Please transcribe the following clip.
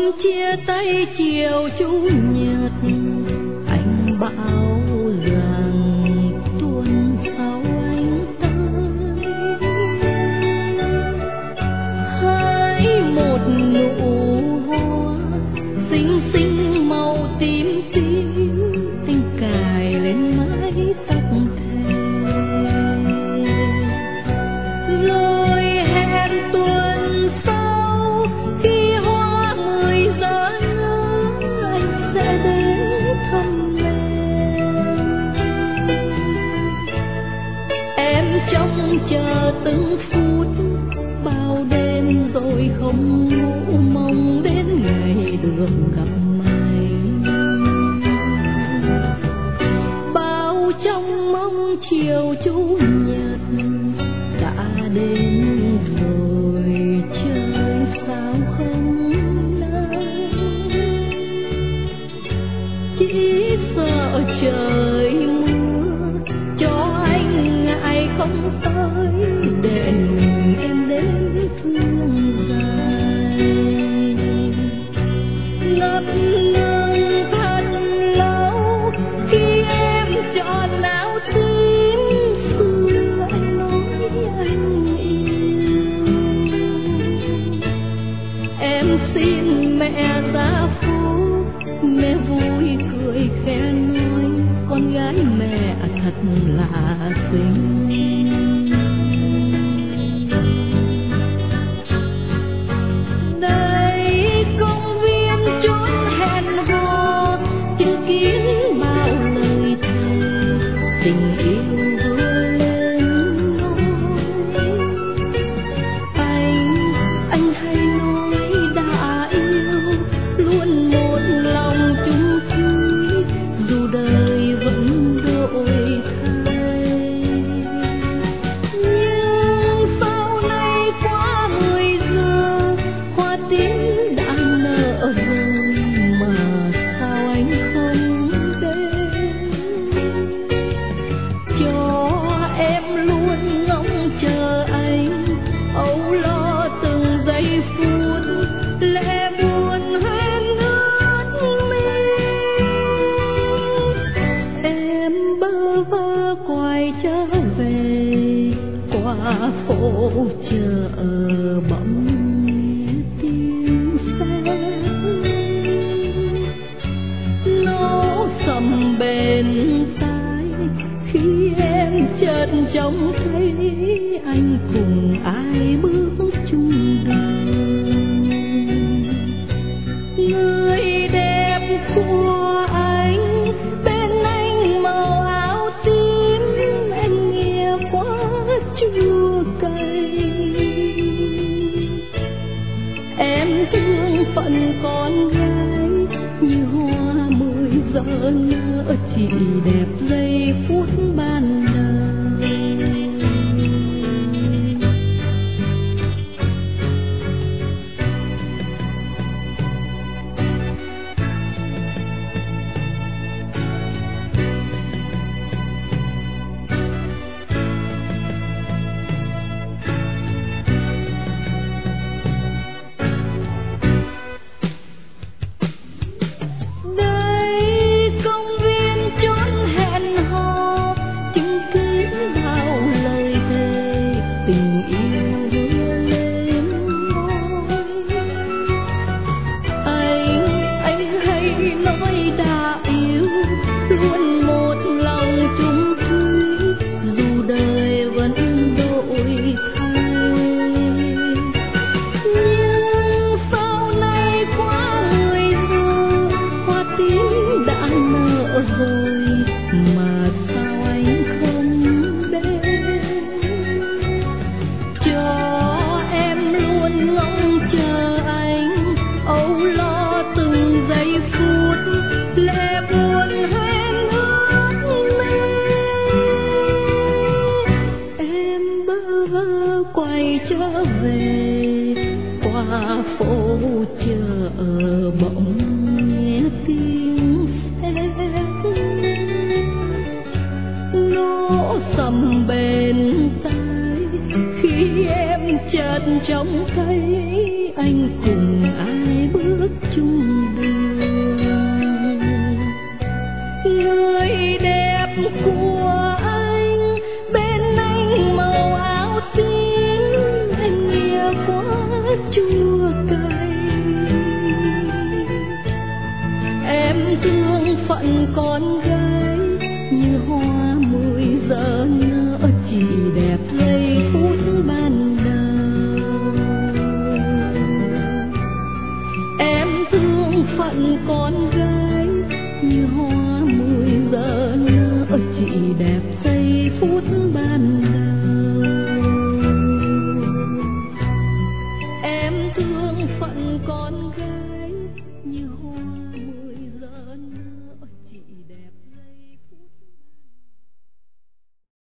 chia tay chiều chủ nhật, anh bảo rằng tuần sau anh tới. Hái một nụ hoa xinh xinh màu tím tím, anh cài lên mái tóc thề. Rồi hẹn tuần sau khi hoa 10 giờ anh sẽ đến thăm em trông chờ từng phút bao đêm rồi không ngủ, mong đến ngày được gặp mày. Bao trong mong chiều chủ nhật đã đến rồi, trời sao không nắng, chỉ sợ trời mưa cho anh ngại không tới, để mình em đến thương dài. Ngập ngừng thật lâu khi em chọn áo tím, xưa anh nói anh yêu. Em xin mẹ ra phố, mẹ vui cười khẽ nói con gái mẹ thật là xinh. Đây công viên chốn hẹn hò, chứng kiến bao lời thề, tình yêu vừa lên ngôi. Anh hay nói đã yêu, luôn một lòng chung thủy, dù đời vẫn đổi thay. Nhưng sau này qua 10 giờ, hoa tím đã nở rồi, mà sao anh không đến? Cho em luôn ngóng chờ anh, âu lo từng giây phút, lệ buồn hoen ướt mi. Em bơ vơ quay trở về qua phố chợ, bỗng nghe tiếng xe nó sầm bên tai, khi em chợt trông thấy anh cùng ai bước chung đường. Người đẹp của anh bên anh màu áo tím, anh nghe quá chua cay. Em thương phận con gái như hoa 10 giờ nở, chỉ đẹp giây phút ban đầu. Đây công viên chốn hẹn hò, chứng kiến bao lời thề, tình yêu vừa lên ngôi. Anh hay nói đã yêu, luôn một lòng chung thủy, dù đời vẫn đổi thay. Nhưng sau này qua 10 giờ, hoa tím đã nở rồi, mà sao anh không đến? Cho em luôn ngóng chờ anh, âu lo từng giây phút, lệ buồn hoen ướt mi. Em bơ vơ quay trở về qua phố chợ, bỗng nghe tiếng xe nó sầm bên tai, khi em chợt trông thấy anh cùng ai bước chung phận con gái như hoa 10 giờ nở, chị đẹp giây phút ban đầu. Em thương phận con